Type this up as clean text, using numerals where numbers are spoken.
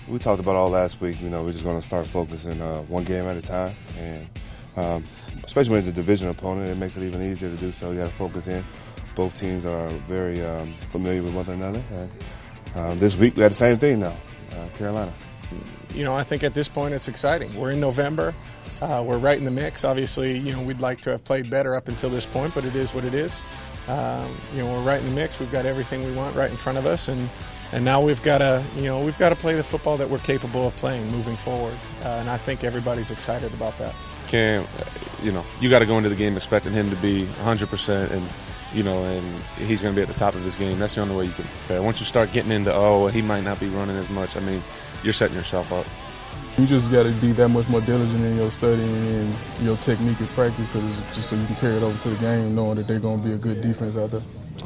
we talked about all last week. We're just going to start focusing one game at a time, and especially when it's a division opponent, it makes it even easier to do so. You got to focus in. Both teams are very familiar with one another, and this week we had the same thing now, Carolina. I think at this point it's exciting. We're in November. We're right in the mix. Obviously, we'd like to have played better up until this point, but it is what it is. We're right in the mix. We've got everything we want right in front of us, and now we've got to play the football that we're capable of playing moving forward. And I think everybody's excited about that. Cam, you got to go into the game expecting him to be 100%, and he's going to be at the top of his game. That's the only way you can prepare. Once you start getting into, he might not be running as much, you're setting yourself up. You just got to be that much more diligent in your studying and your technique and practice, because just so you can carry it over to the game knowing that they're going to be a good defense out there.